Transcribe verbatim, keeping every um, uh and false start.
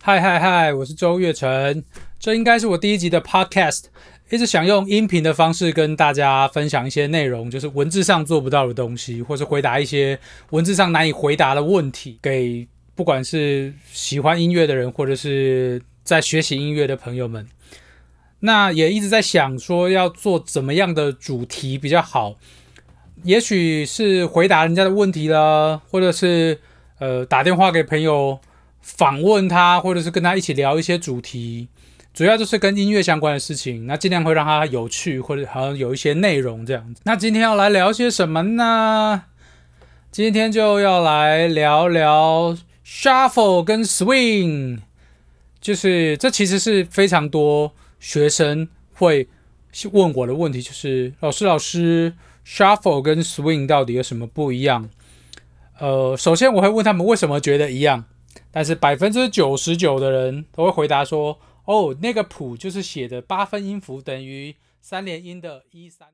嗨嗨嗨，我是周月成，这应该是我第一集的 podcast， 一直想用音频的方式跟大家分享一些内容，就是文字上做不到的东西，或是回答一些文字上难以回答的问题，给不管是喜欢音乐的人，或者是在学习音乐的朋友们。那也一直在想说要做怎么样的主题比较好，也许是回答人家的问题啦，或者是呃打电话给朋友访问他，或者是跟他一起聊一些主题，主要就是跟音乐相关的事情，那尽量会让它有趣，或者好像有一些内容这样子。那今天要来聊些什么呢？今天就要来聊聊 shuffle 跟 swing， 就是这其实是非常多学生会问我的问题，就是老师老师 shuffle 跟 swing 到底有什么不一样？呃，首先我会问他们为什么觉得一样，但是百分之九十九的人都会回答说，哦，那个谱就是写的八分音符等于三连音的一三。